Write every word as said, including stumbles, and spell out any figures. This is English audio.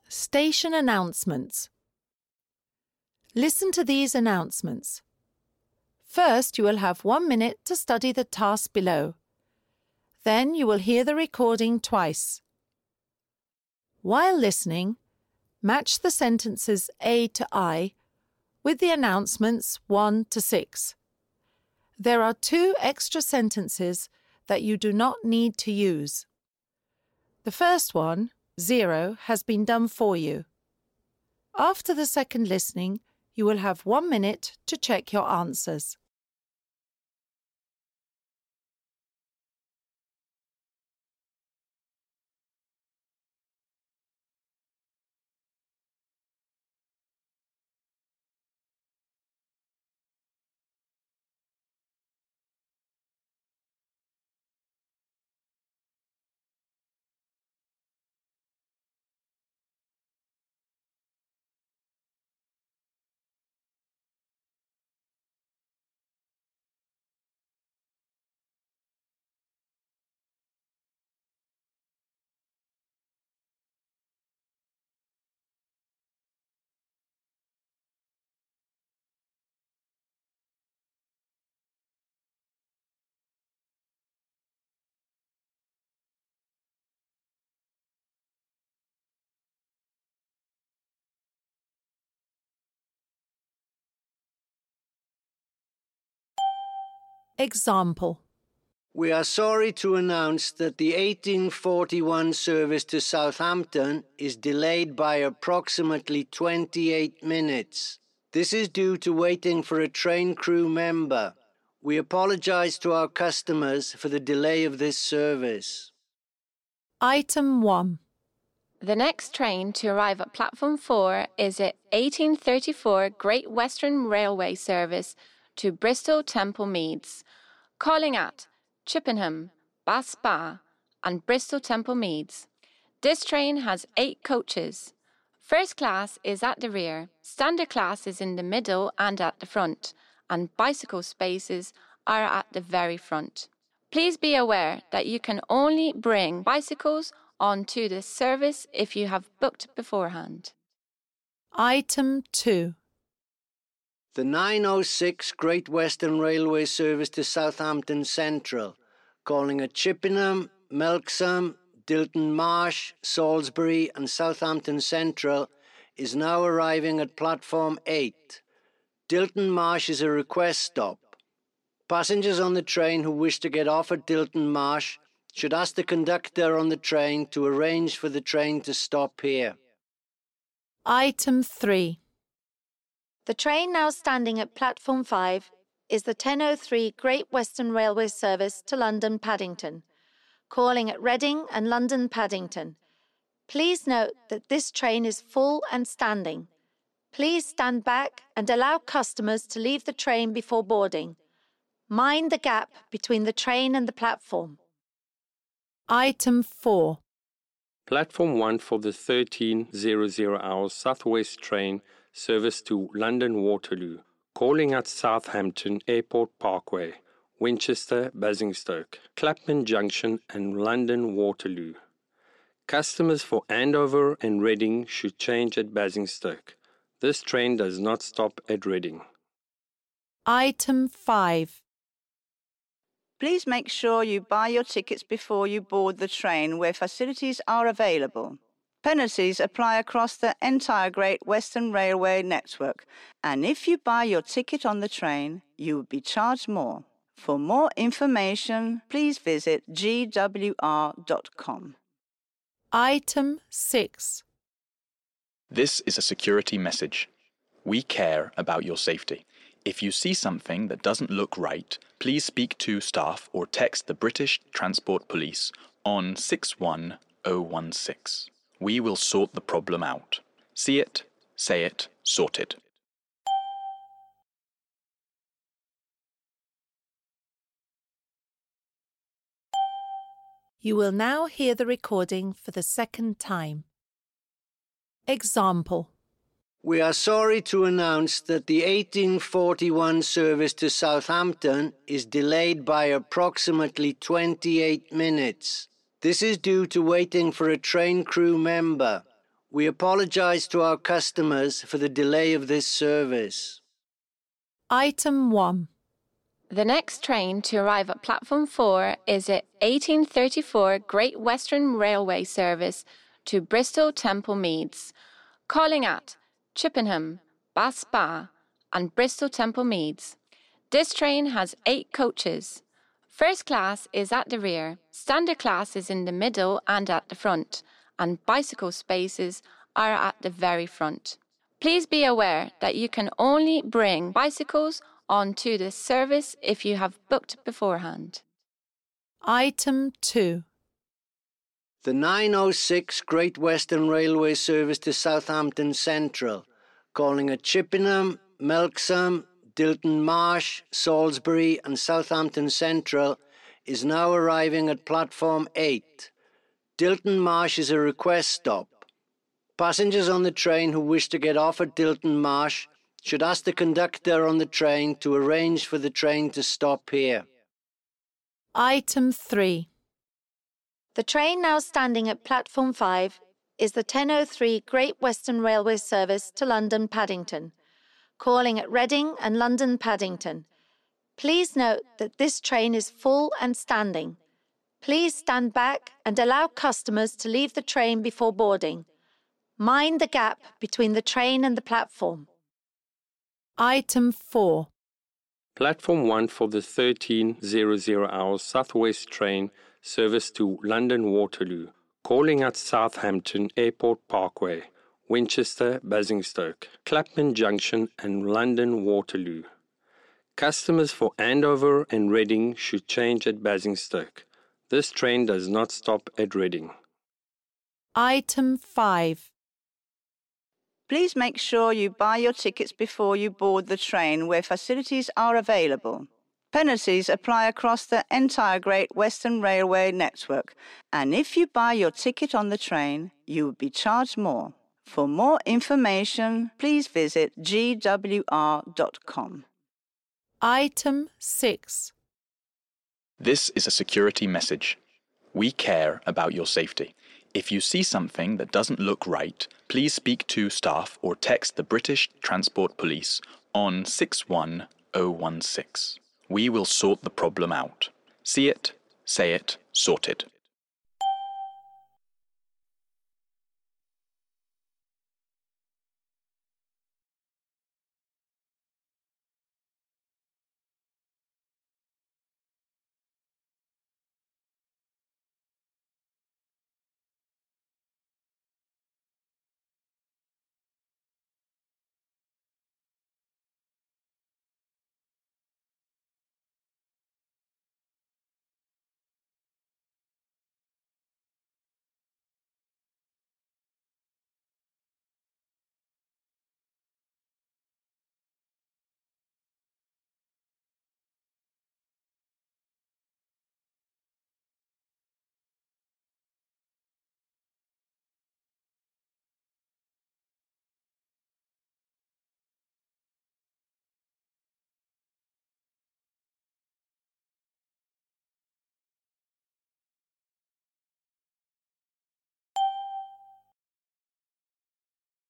Station announcements. Listen to these announcements. First, you will have one minute to study the task below. Then you will hear the recording twice. While listening, match the sentences A to I with the announcements one to six. There are two extra sentences that you do not need to use. The first one, zero, has been done for you. After the second listening, you will have one minute to check your answers. Example. We are sorry to announce that the eighteen forty-one service to Southampton is delayed by approximately twenty-eight minutes. This is due to waiting for a train crew member. We apologize to our customers for the delay of this service. Item one. The next train to arrive at platform four is at eighteen thirty-four Great Western Railway service to Bristol Temple Meads, calling at Chippenham, Bath Spa and Bristol Temple Meads. This train has eight coaches. First class is at the rear, standard class is in the middle and at the front, and bicycle spaces are at the very front. Please be aware that you can only bring bicycles onto this service if you have booked beforehand. Item two. The nine oh six Great Western Railway service to Southampton Central, calling at Chippenham, Melksham, Dilton Marsh, Salisbury and Southampton Central, is now arriving at platform eight. Dilton Marsh is a request stop. Passengers on the train who wish to get off at Dilton Marsh should ask the conductor on the train to arrange for the train to stop here. Item three. The train now standing at platform five is the ten oh three Great Western Railway service to London Paddington, calling at Reading and London Paddington. Please note that this train is full and standing. Please stand back and allow customers to leave the train before boarding. Mind the gap between the train and the platform. Item four. Platform one for the thirteen hundred hour Southwest train service to London Waterloo, calling at Southampton Airport Parkway, Winchester, Basingstoke, Clapham Junction and London Waterloo. Customers for Andover and Reading should change at Basingstoke. This train does not stop at Reading. Item five. Please make sure you buy your tickets before you board the train where facilities are available. Penalties apply across the entire Great Western Railway network, and if you buy your ticket on the train, you will be charged more. For more information, please visit g w r dot com. Item six. This is a security message. We care about your safety. If you see something that doesn't look right, please speak to staff or text the British Transport Police on six one oh one six. We will sort the problem out. See it, say it, sort it. You will now hear the recording for the second time. Example. We are sorry to announce that the eighteen forty-one service to Southampton is delayed by approximately twenty-eight minutes. This is due to waiting for a train crew member. We apologise to our customers for the delay of this service. Item one. The next train to arrive at platform four is at eighteen thirty-four Great Western Railway service to Bristol Temple Meads, calling at Chippenham, Bath Spa and Bristol Temple Meads. This train has eight coaches. First class is at the rear, standard class is in the middle and at the front, and bicycle spaces are at the very front. Please be aware that you can only bring bicycles onto this service if you have booked beforehand. Item two. The nine oh six Great Western Railway service to Southampton Central, calling at Chippenham, Melksham, Dilton Marsh, Salisbury and Southampton Central, is now arriving at platform eight. Dilton Marsh is a request stop. Passengers on the train who wish to get off at Dilton Marsh should ask the conductor on the train to arrange for the train to stop here. Item three. The train now standing at platform five is the ten oh three Great Western Railway service to London Paddington, calling at Reading and London Paddington. Please note that this train is full and standing. Please stand back and allow customers to leave the train before boarding. Mind the gap between the train and the platform. Item four. Platform one for the thirteen hundred hour Southwest train service to London Waterloo, calling at Southampton Airport Parkway, Winchester, Basingstoke, Clapham Junction and London Waterloo. Customers for Andover and Reading should change at Basingstoke. This train does not stop at Reading. Item five. Please make sure you buy your tickets before you board the train where facilities are available. Penalties apply across the entire Great Western Railway network, and if you buy your ticket on the train, you will be charged more. For more information, please visit g w r dot com. Item six. This is a security message. We care about your safety. If you see something that doesn't look right, please speak to staff or text the British Transport Police on six one oh one six. We will sort the problem out. See it, say it, sorted.